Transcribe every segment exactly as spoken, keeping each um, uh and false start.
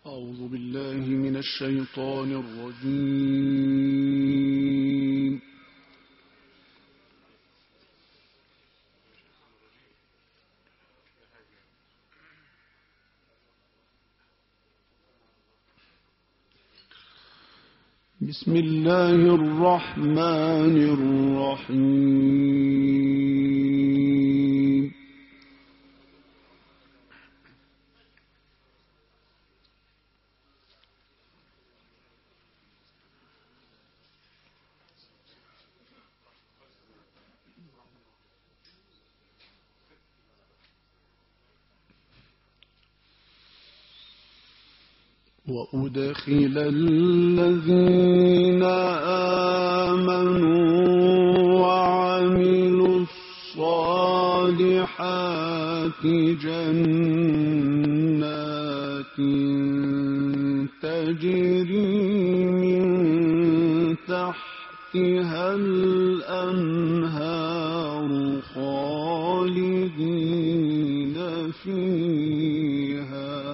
أعوذ بالله من الشيطان الرجيم. بسم الله الرحمن الرحيم. وأدخل الذين آمنوا وعملوا الصالحات جنات تجري من تحتها الأنهار خالدين فيها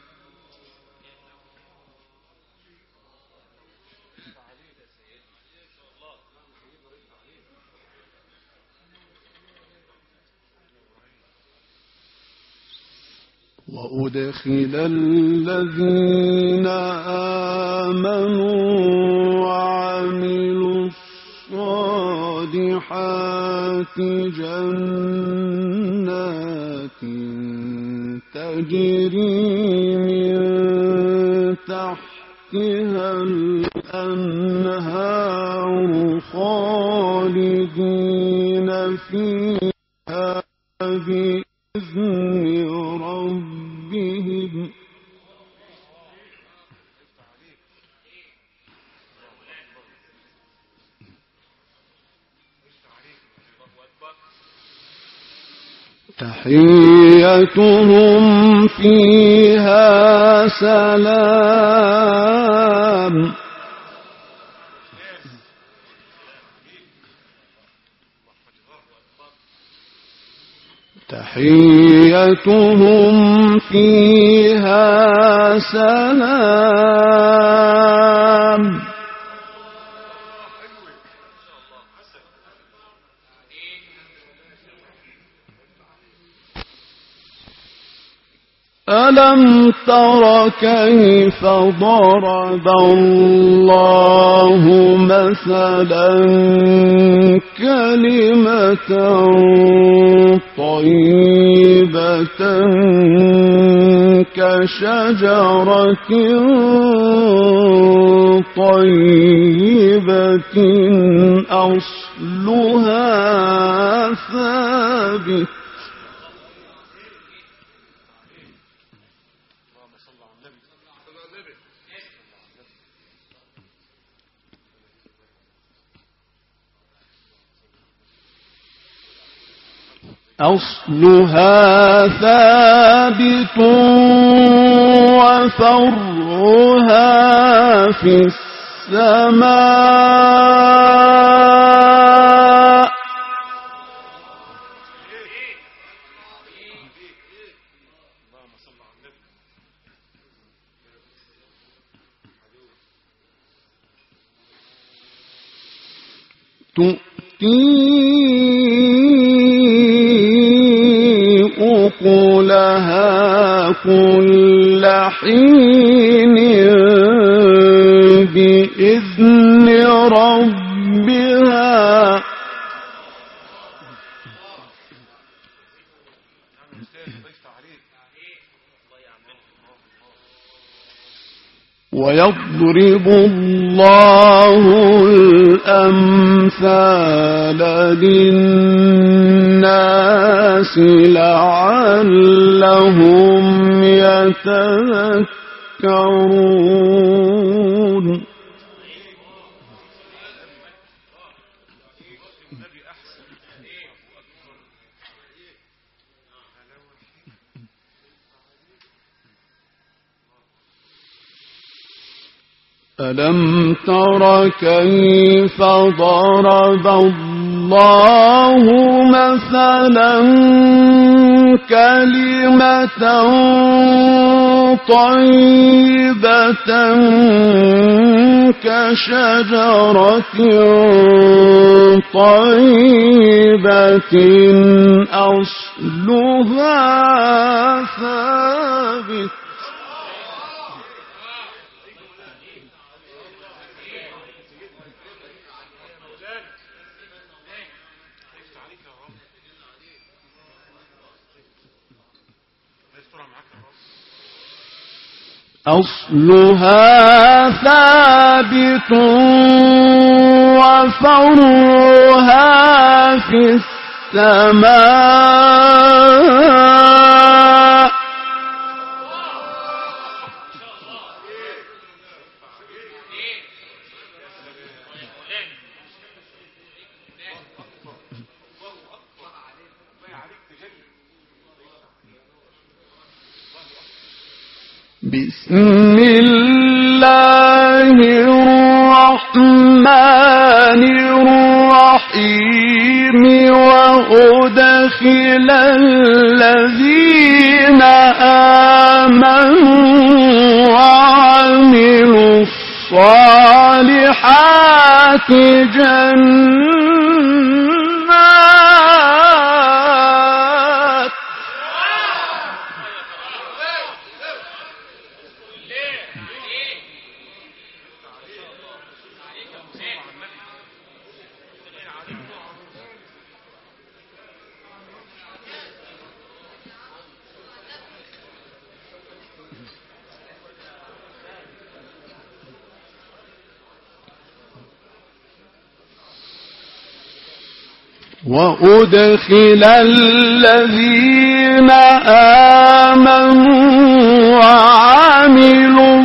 وأدخل الذين آمنوا وعملوا الصالحات جنات تجري من تحتها الأنهار خالدين فيها بإذن ربهم تحيتهم فيها سلام تحيتهم فيها سلام ألم تر كيف ضرب الله مثلا كلمة طيبة كشجرة طيبة أصلها ثابت أصلها ثابت وفرعها في السماء تؤتي أكلها كل حين بإذن ربها ويضرب الله الأمثال للناس لعلهم يتذكرون ألم تر كيف ضرب الله الله مثلا كلمة طيبة كشجرة طيبة أصلها ثابت. أصلها ثابت وفرعها في السماء. بسم الله الرحمن الرحيم. وأدخل الذين آمنوا وعملوا الصالحات جنات. وأدخل الذين آمنوا وعملوا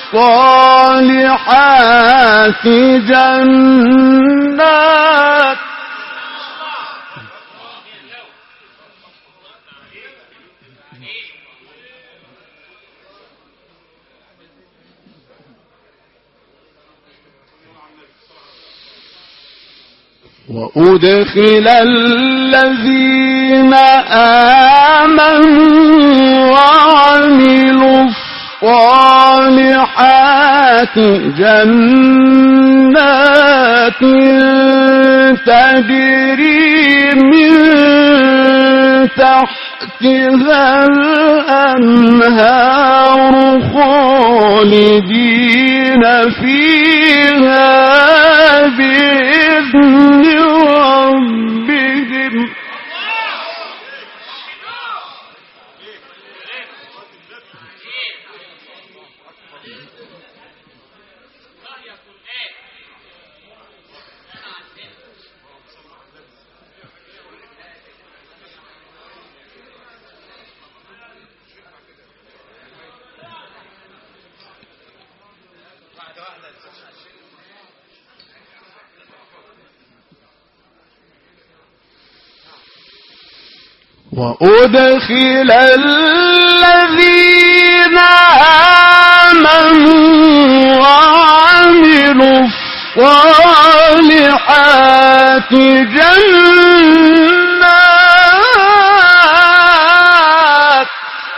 الصالحات جنات. وأدخل الذين آمنوا وعملوا الصالحات جنات تجري من تحتها الأنهار خالدين فيها بإذن ربهم. وأدخل الذين آمنوا وعملوا الصالحات جنات.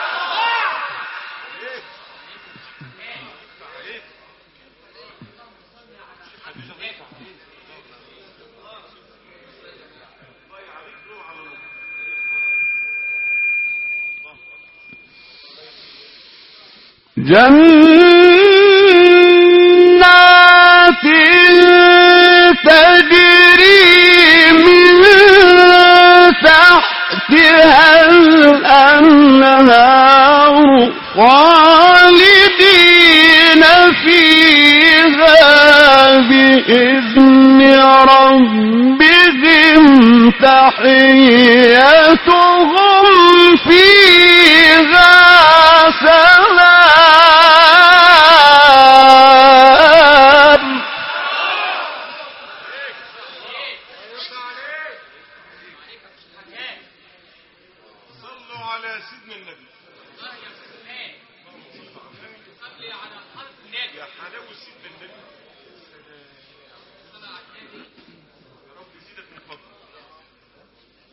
جنات تجري من تحتها الأنهار خالدين فيها بإذن ربهم تحيتهم فيها سلام. صلوا على سيدنا النبي. يا حلاوة سيدنا النبي. يا رب يزيدك من فضلك.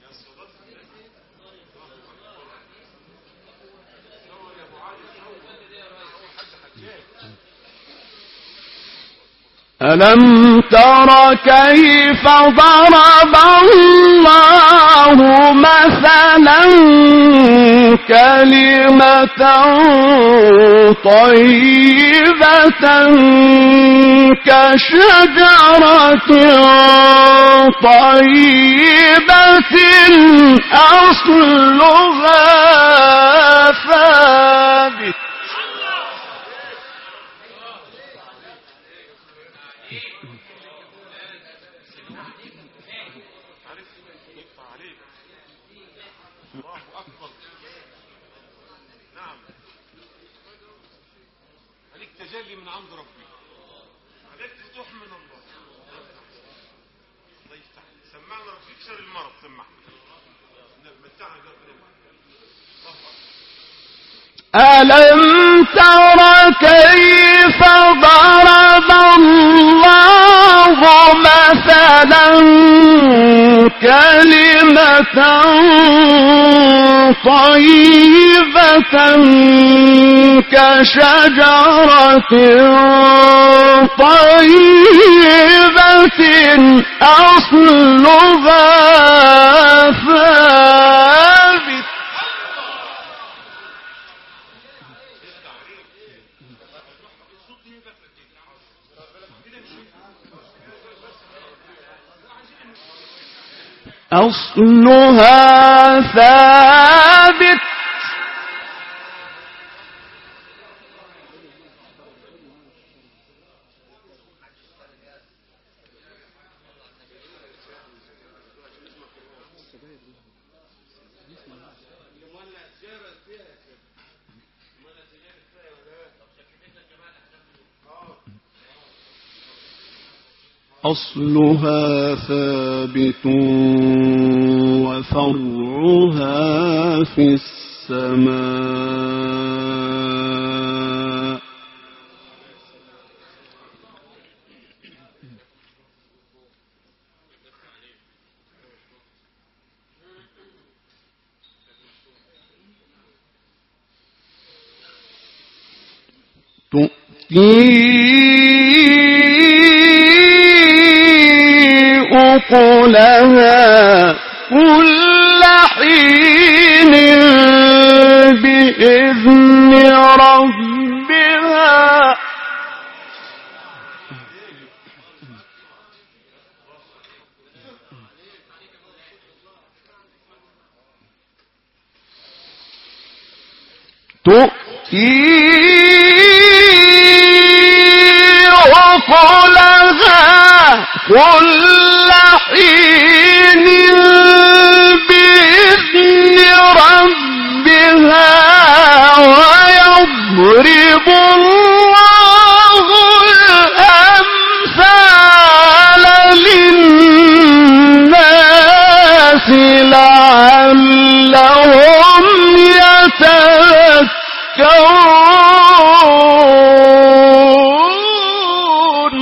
ألم تر كيف ضرب الله مثلا كلمة طيبة كشجرة طيبة أصلها ثابت تجلي من عند ربي عليك فتوح من الله. الله يفتح سمعنا ربي يكسر المرض سمعنا متعنا ألم تر كيف ضرب الله مثلا كلمة طيبة كشجرة طيبة أصلها ثابت أصلها ثابت أصلها ثابت وفرعها في السماء تؤتي أكلها كل حين بإذن ربها تؤتي أكلها كل حين بإذن ربها ويضرب الله الأمثال للناس لعلهم يتذكرون.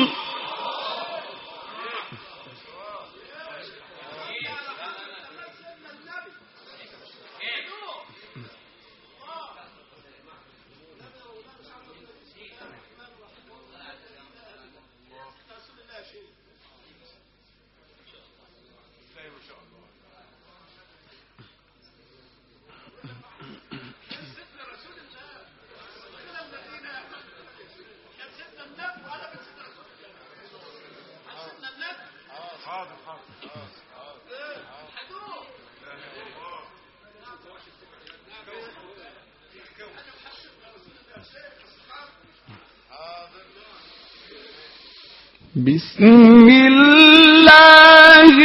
بسم الله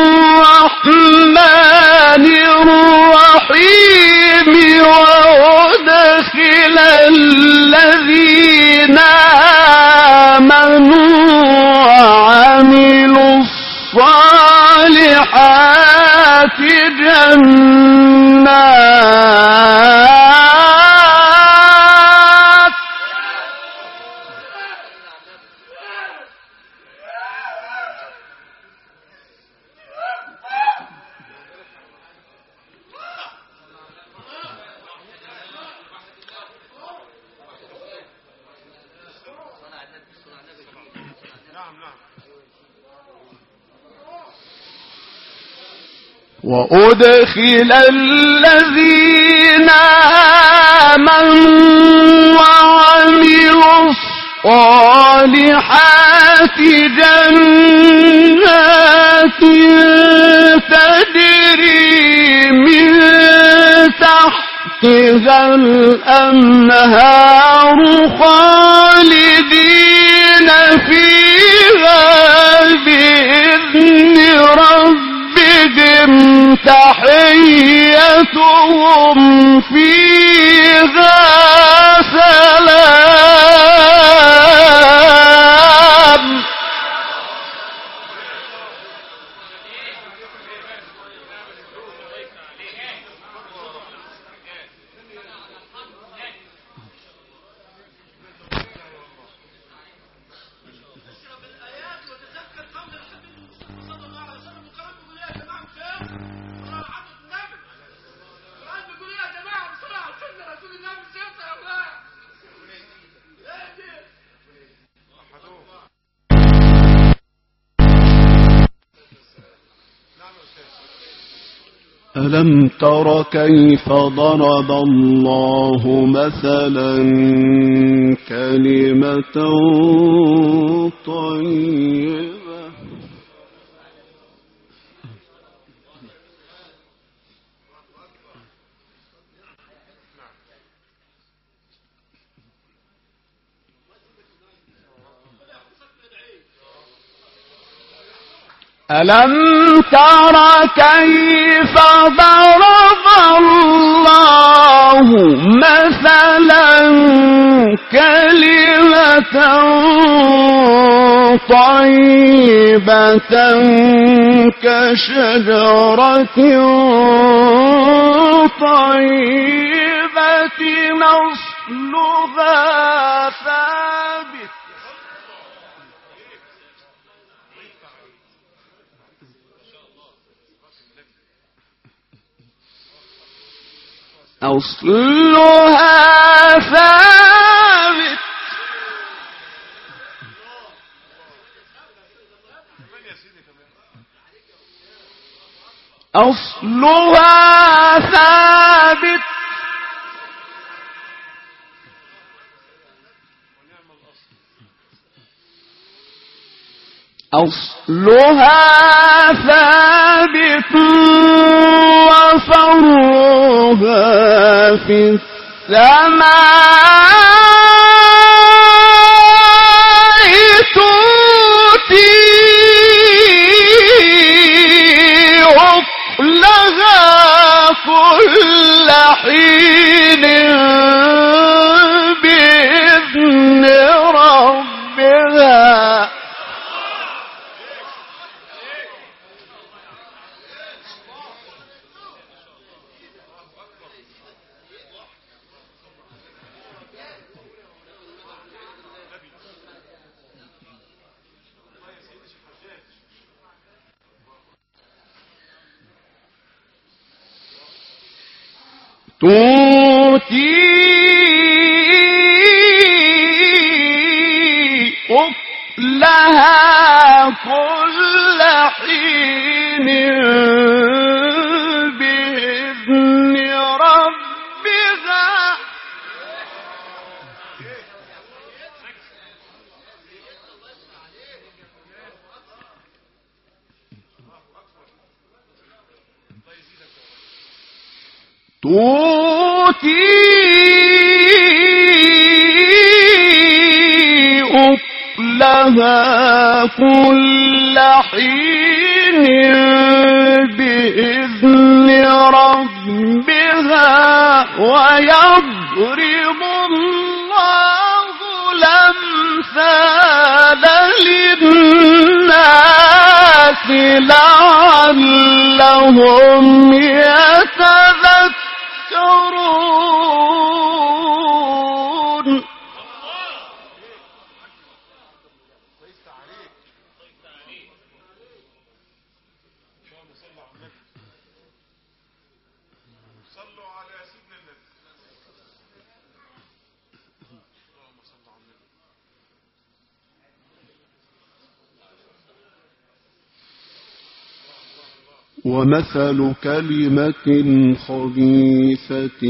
الرحمن الرحيم وأدخل الذين آمنوا وعملوا الصالحات جنات وأدخل الذين آمنوا وعملوا الصالحات جنات تجري من تحتها الأنهار خالدين فيها بإذن ربهم تحيتهم فيها سلام. ألم تر كيف ضرب الله مثلا كلمة طيبة ألم تر كيف ضرب الله مثلا كلمة طيبة كشجرة طيبة أصلها ثابت أصلها ثابت أصلها ثابت أصلها ثابت وفرعها في السماء تؤتي عقلها كل حين بإذن ربها تؤتي أكلها كل حين بإذن ربها تؤتي أكلها كل حين بإذن ربها ويضرب الله الأمثال للناس لعلهم يتذكرون. ومثل كلمة خبيثة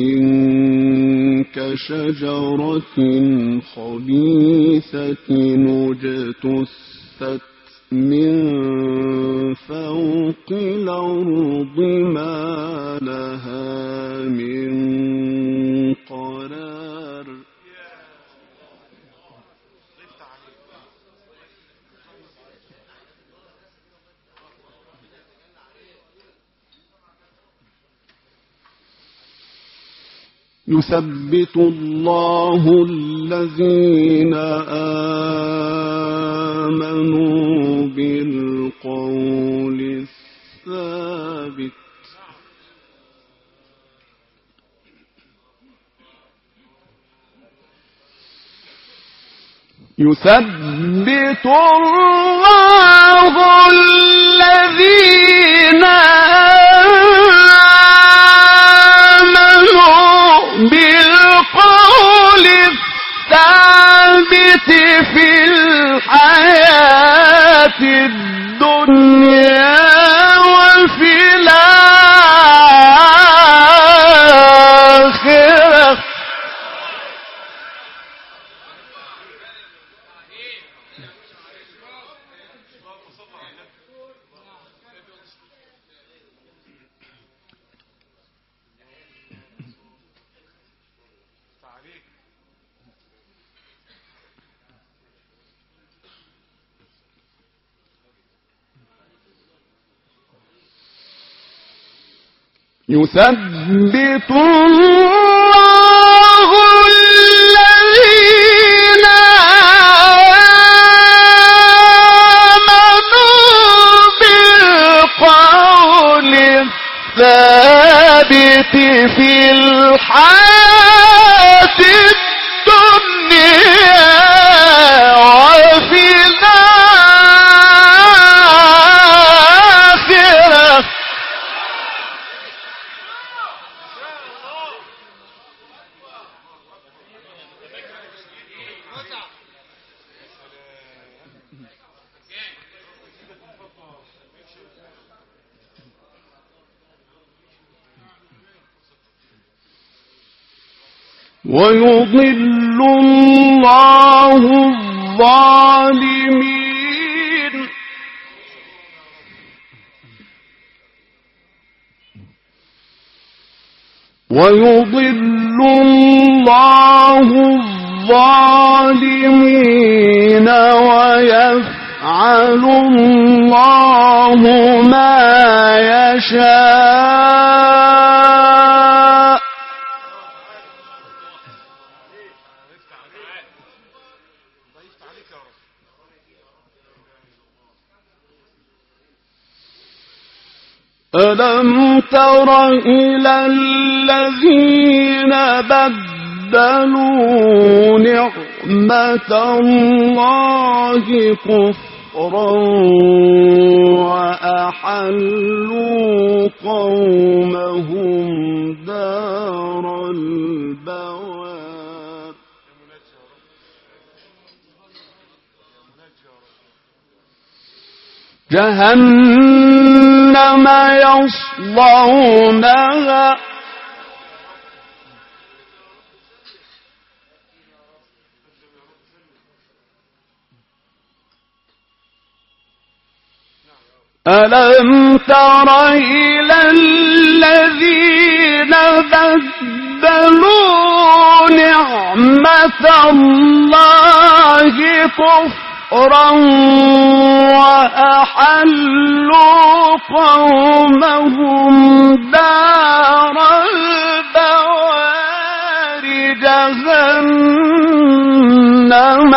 كشجرة خبيثة اجتثت من فوق الأرض ما لها من قرار. يثبت الله الذين آمنوا بالقول الثابت يثبت الله الذين بالقول الثابت في الحياة الدنيا وفي الآخرة. يثبت الله الذين آمنوا بالقول الثابت في الحياة الدنيا وفي الآخرة. ويضل الله الظالمين ويضل الله الظالمين ويفعل الله ما يشاء. ألم تر إلى الذين بدلوا نعمة الله كفرا وأحلوا قومهم دار البوار. جهنم يصلونها ألم تر إلى الذين بدلوا نعمة الله كفرا وأحلوا قومهم دار البوار جهنم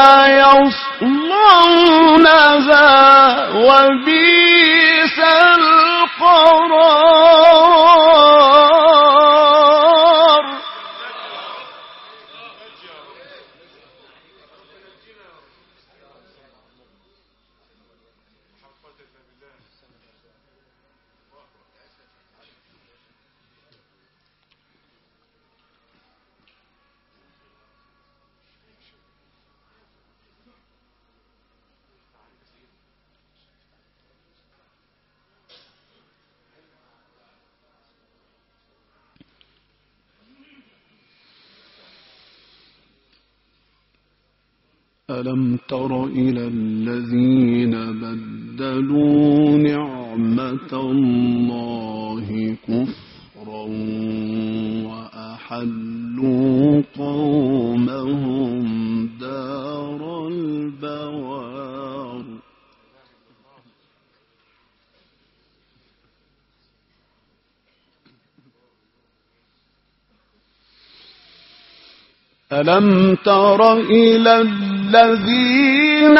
يصلونها وبئس القرار. ألم تر إلى الذين بدلوا نعمة الله كفرا وأحلوا قومهم دار البوار ألم تر إلى الذين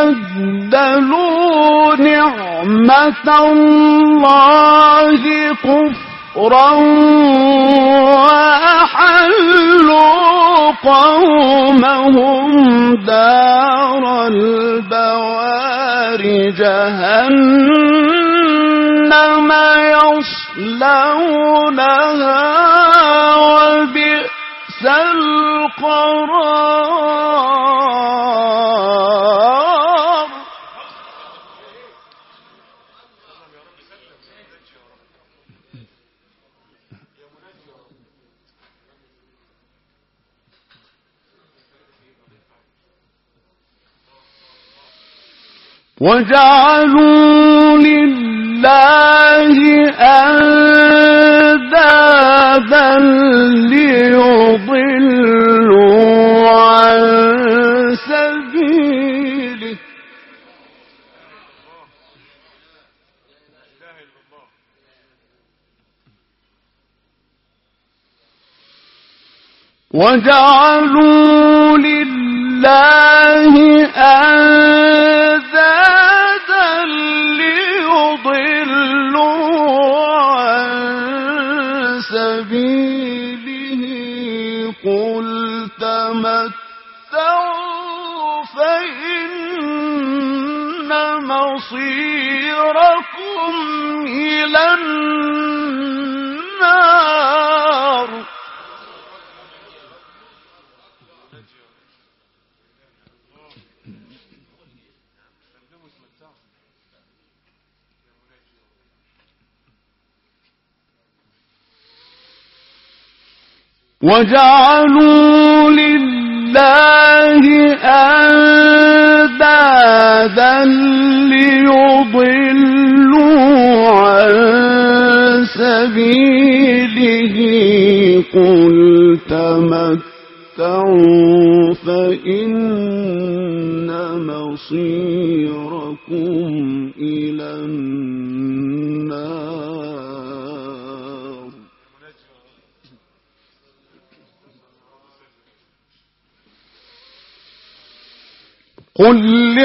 بدلوا نعمة الله كفرا وأحلوا قومهم دار البوار جهنم يصلونها وبئس القرار وجعلوا لله أندادا ليضلوا عن سبيله وجعلوا لله أندادا ليضلوا عن سبيله قل تمتعوا فإن مصيركم إلى النار وجعلوا لله أندادا ليضلوا عن سبيله قل تمتعوا فإن مصيركم إلى النار قل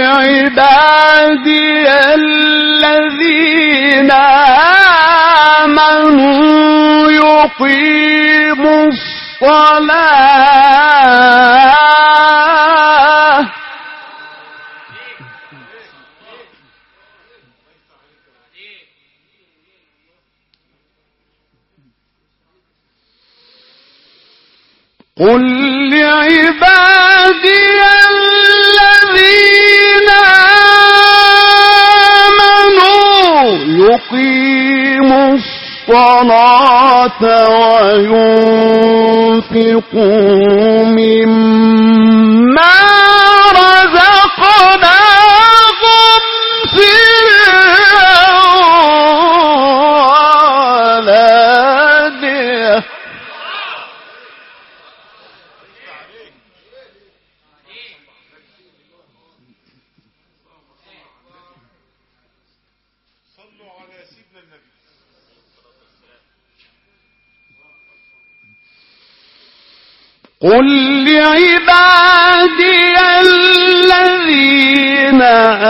لعبادي الذين آمنوا يقيموا الصلاة قل لعبادي الذين آمنوا يقيموا الصلاة وينفقوا مما رزقناهم سرا وعلانية قل لعبادي الذين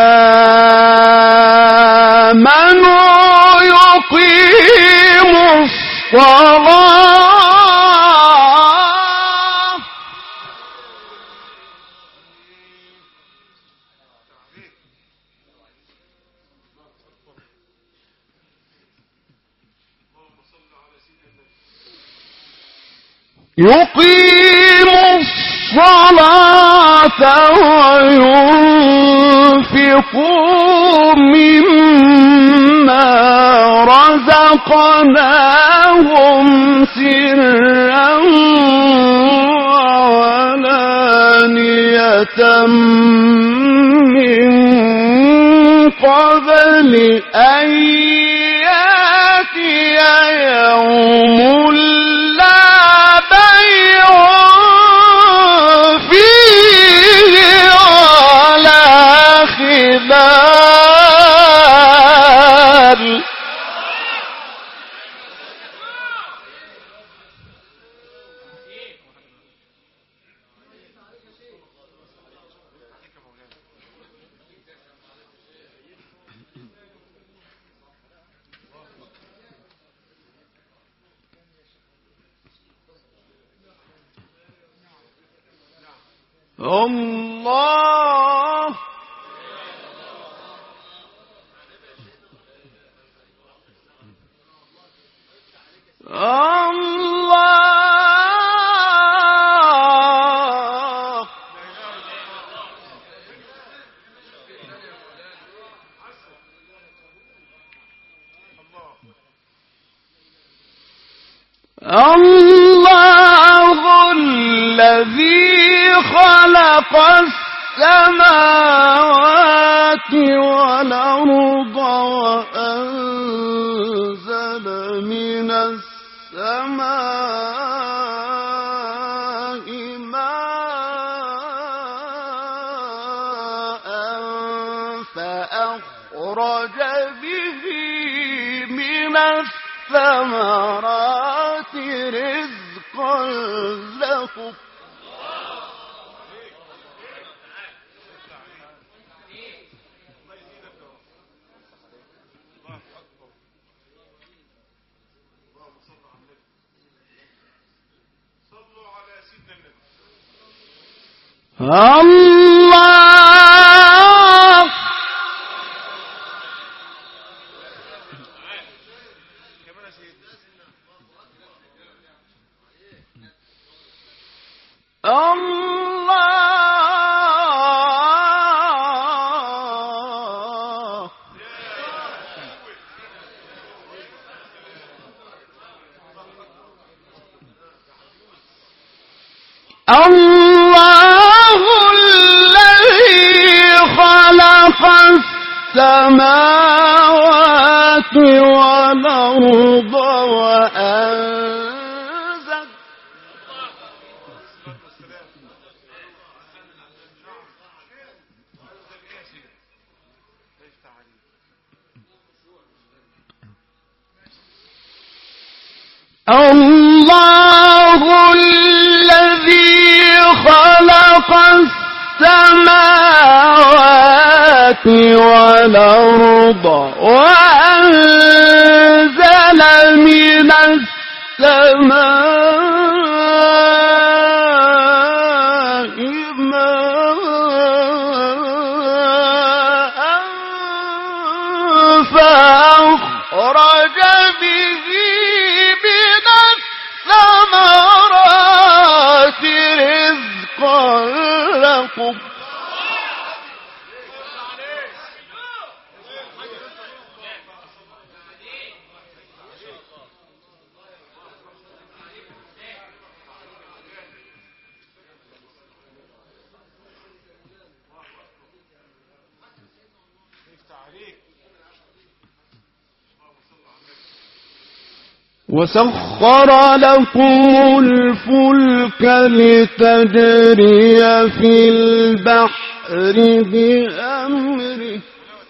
آمنوا يقيموا الصلاة يقيموا الصلاة وينفقوا مما رزقناهم سرا وعلانية من قبل أن يأتي يوم لا بيع فيه ولا خلال. الله الله الله الذي خلق السماوات والأرض وأنزل من السماء ماء فأخرج به من الثمرات رزقا لكم. الله الله الله الذي خلق السماوات والأرض وأنزل الله الذي خلق السماوات والأرض وأنزل من السماء ماء فأخرج به من الثمرات رزقا لكم. وسخر لكم الفلك لتجري في البحر بأمره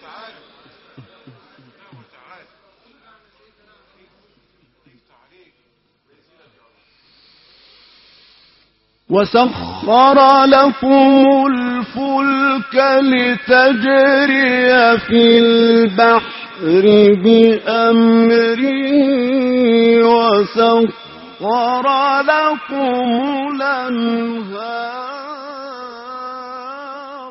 وسخر لكم الفلك لتجري في البحر بأمره وسخر لكم الأنهار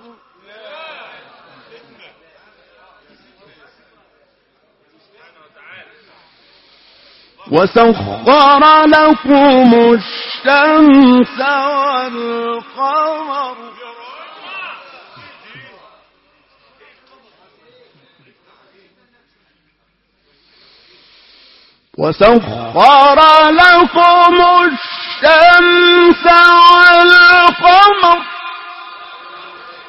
وسخر لكم الشمس والقمر وسخر لكم الشمس والقمر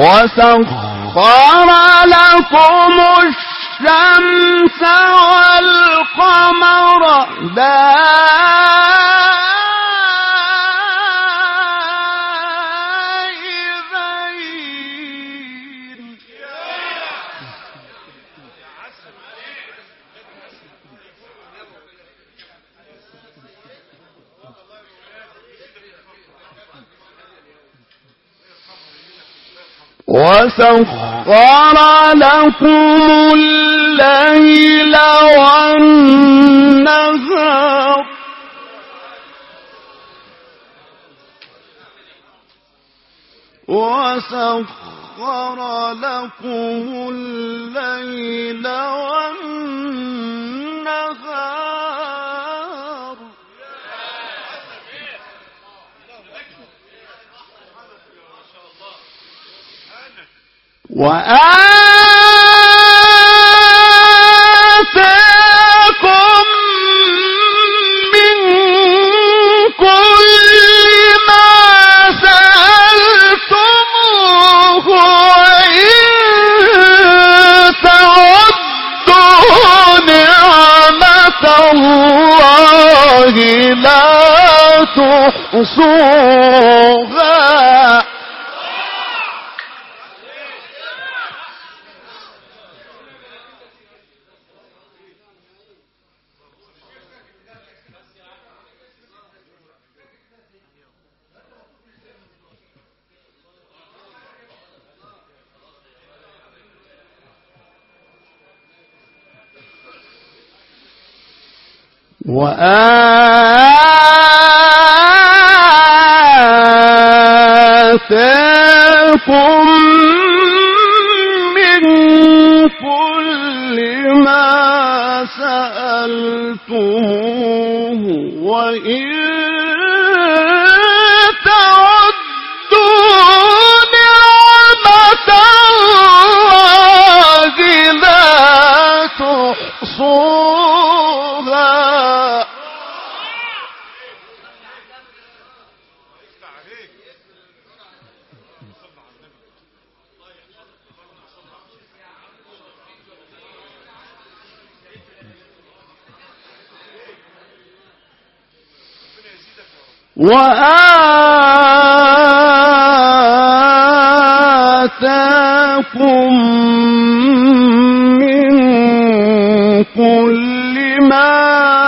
وسخر لكم الشمس والقمر دائبين وسخر لكم الليل والنهار وسخر لكم الليل والنهار وآتاكم من كل ما سألتموه وإن تعدوا نعمة الله لا تحصوها وآتاكم من كل ما سألتموه وإن تعدوا نعمة الله لا تحصوها وآتاكم من كل ما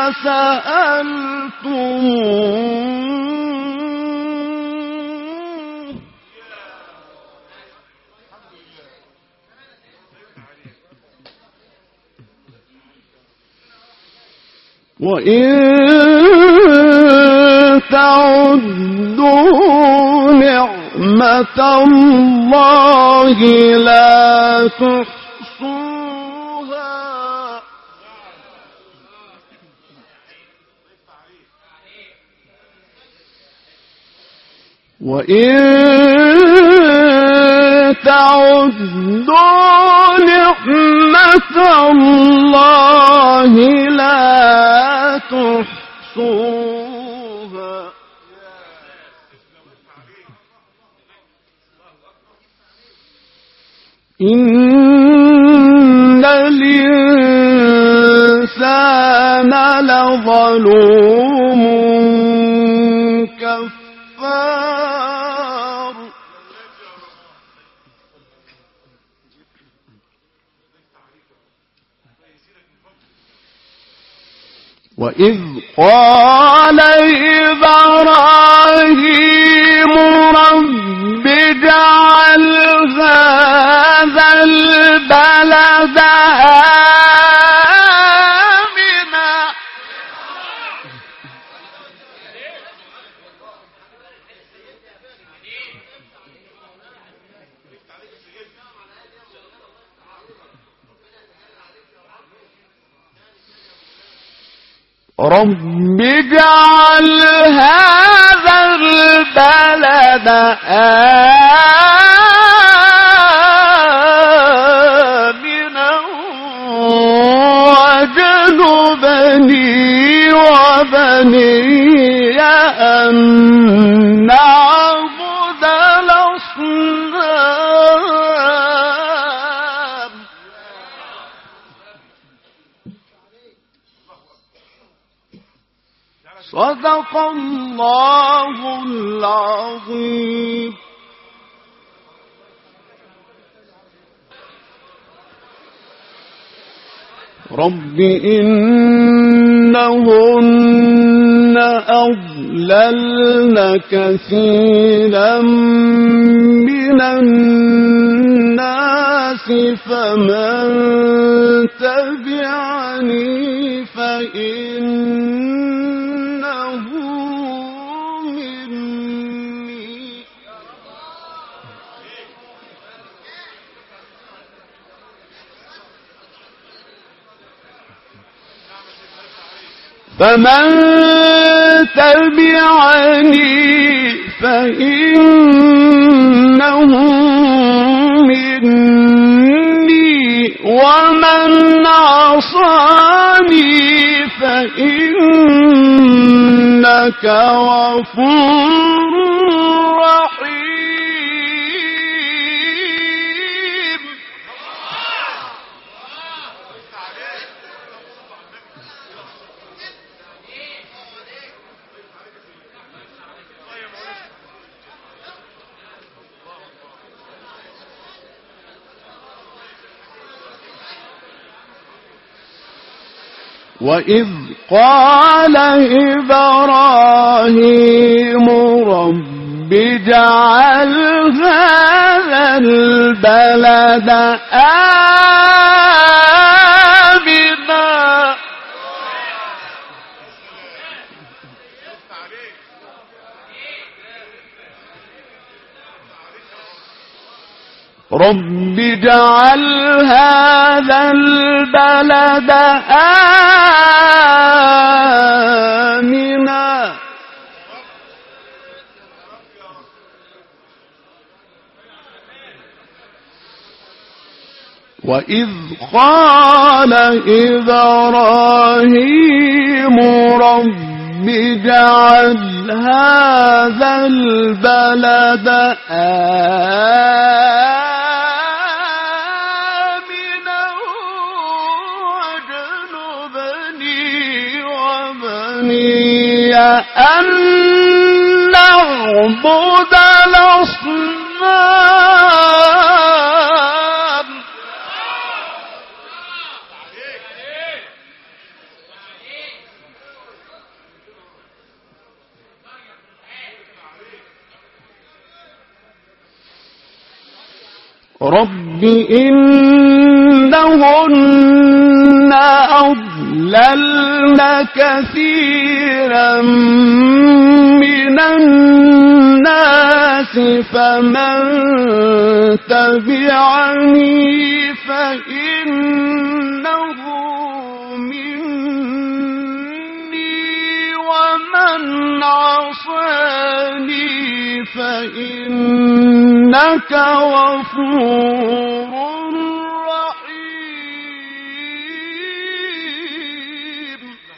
سألتموه وإن تعدوا نعمة الله لا تحصوها وإن تعدوا نعمة الله لا تحصوها إن الإنسان لظلوم كفار وإذ قال إبراهيم رب اجعل هذا البلد آمنا رب اجعل هذا البلد آمنا واجنبني وبني أن نعبد الأصنام صدق الله العظيم. رب إنهن أضللن كثيرا من الناس فمن تبعني فإنه مني. فمن تبعني فإنه مني ومن عصاني فإنك غفور رحيم. وإذ قال إبراهيم رب اجعل هذا البلد آمنا. رب اجعل هذا البلد آمنا وإذ قال إبراهيم رب اجعل هذا البلد آمنا واجنبني وبني أن نعبد الأصنام. رب إنهن أضللن كثيرا من الناس فمن تبعني فإنه مني ومن عصاني فإنك غفور رحيم.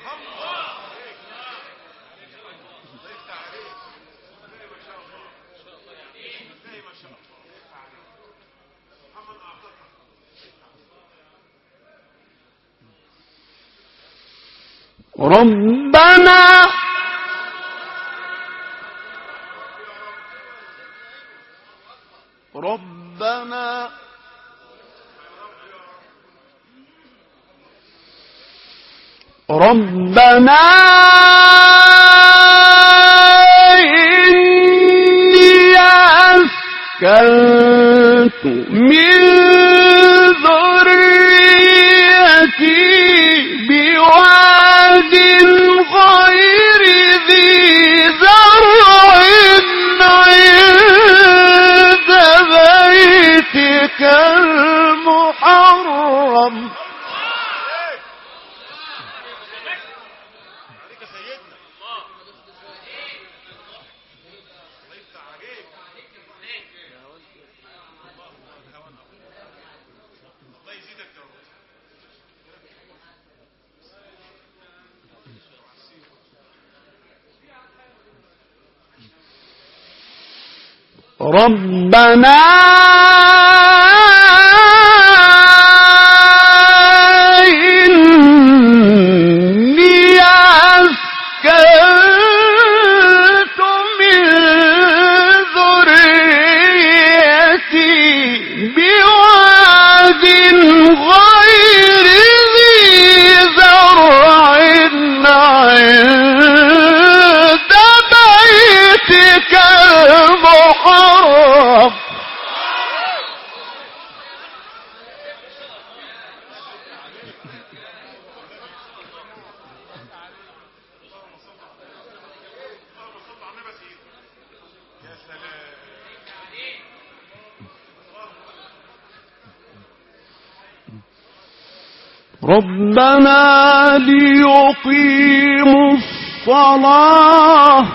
ربنا ربنا ربنا إني أسكنت من ذريتي بواد غير ذي زرع عند بيتك المحرم ربنا إني أسكنت ربنا ليقيموا الصلاة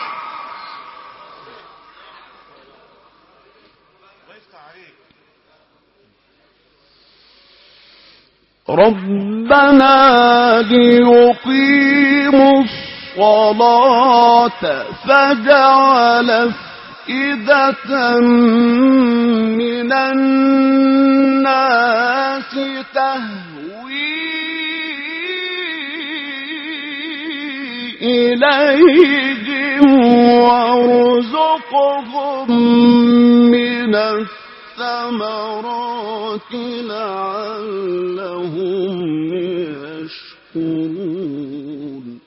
ربنا ليقيموا الصلاة فجعل أفئدة من الناس تهوي إليهم وارزقهم من الثمرات لعلهم يشكرون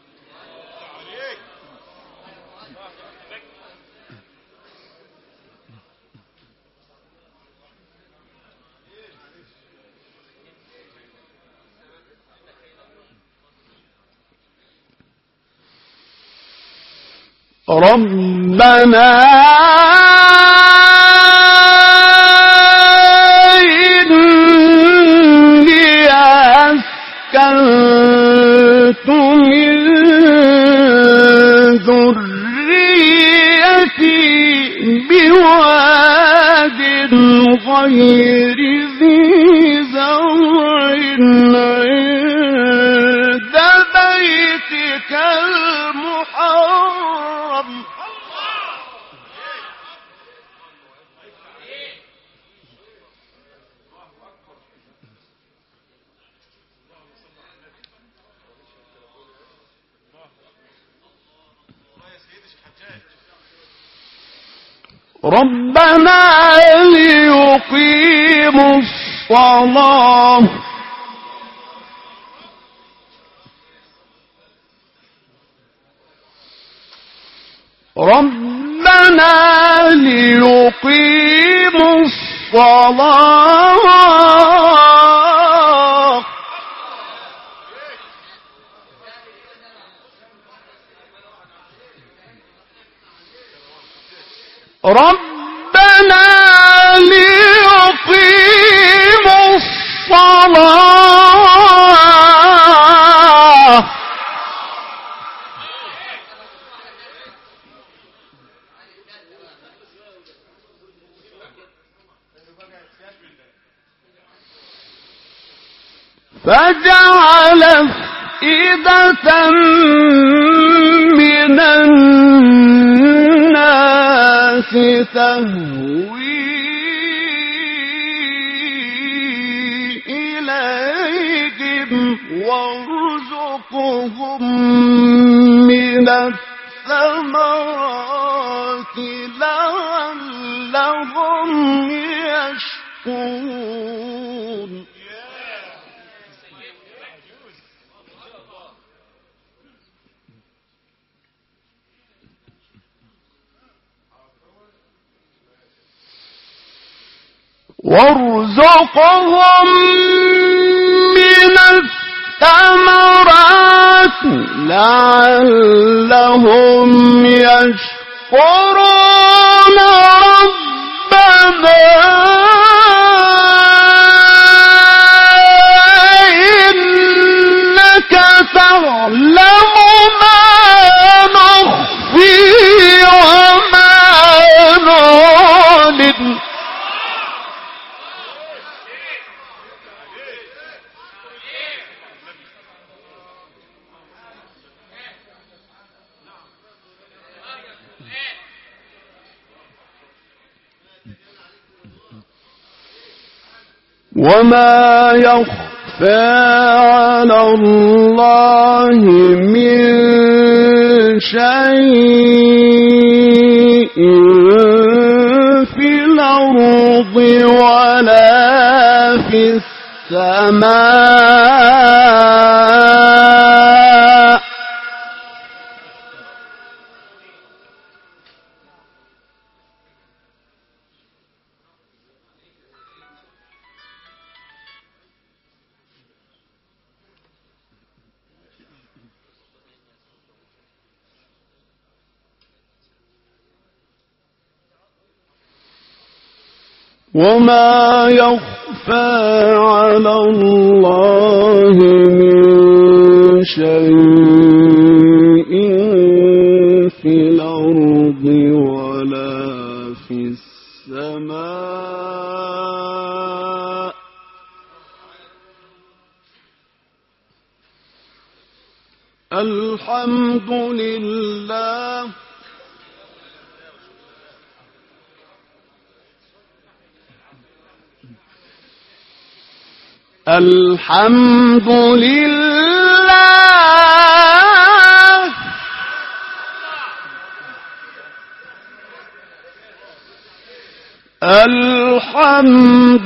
ربنا إني أسكنت من ذريتي بواد غير ذي زرع عند بيتك المحرم ربنا ليقيموا الصلاة ربنا ليقيموا الصلاة ربنا ليقيموا الصلاة فجعل أفئدة من الناس تهوي إليهم وارزقهم من الثمرات لعلهم يشكرون وارزقهم من الثمرات لعلهم يشكرون ربنا إنك تعلم ما نخفي وما نعلن وما يخفى على الله من شيء في الأرض ولا في السماء وما يخفى على الله من شيء في الأرض ولا في السماء الحمد لله الحمد لله الحمد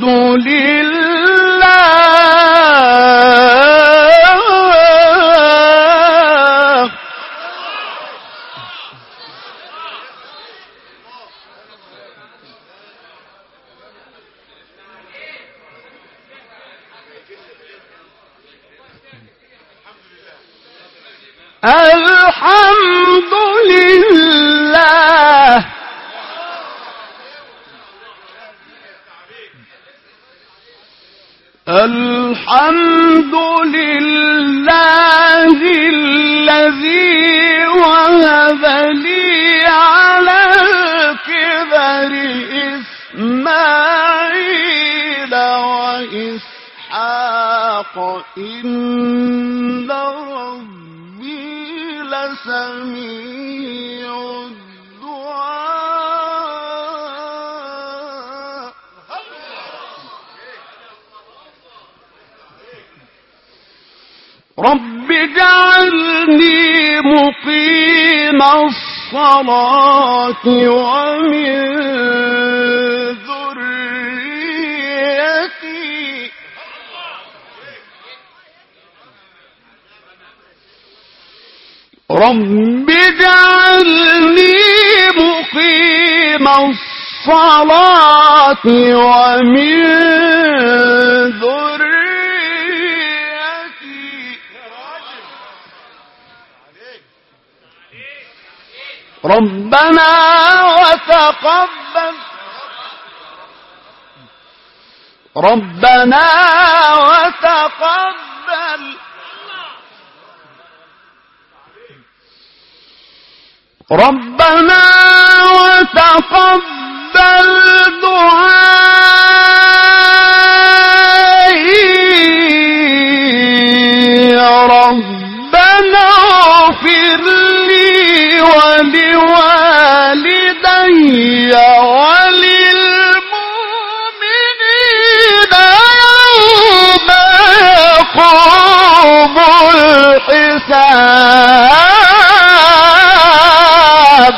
لله الحمد لله الحمد لله الذي وهب لي على الكبر إسماعيل وإسحاق إن ربي لسميع الدعاء رب اجعلني مقيم الصلاة ومن ذريتي رب اجعلني مقيم الصلاة ومن ذريتي ربنا وتقبل ربنا وتقبل ربنا وتقبل دعائي ربنا اغفر لي ولوالدي وللمؤمنين يوم يقوم الحساب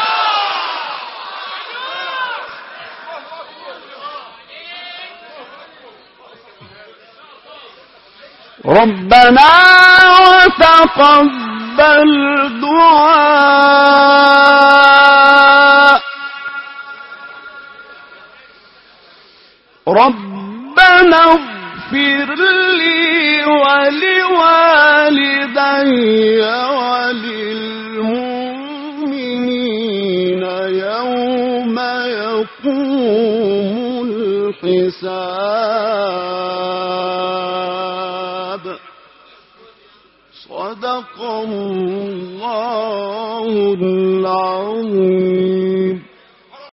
ربنا وتقبل دعاء ربنا اغفر لي ولوالدي وللمؤمنين يوم يقوم الحساب صدق الله العظيم.